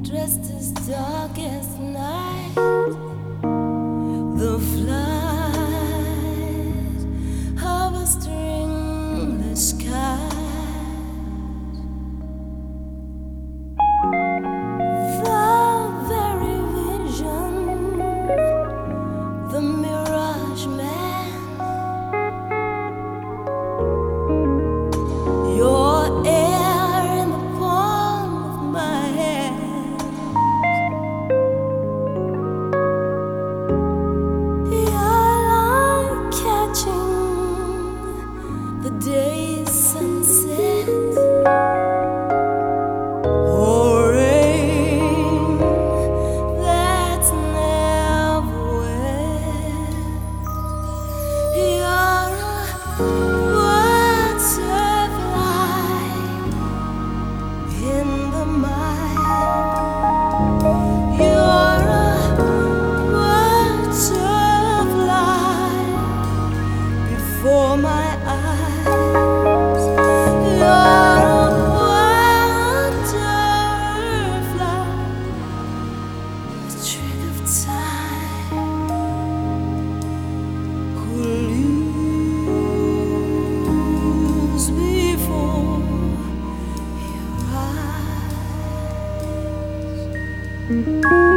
dressed as dark as night. The flight of a stringless kite. The very vision, the mirage man. Your air in the palm of my hand. You're like catching the day's sunset, or rain that's never wet. You're a butterfly in the mind. You're a butterfly before my eyes. You're a butterfly, a trick of time. Could lose before your eyes.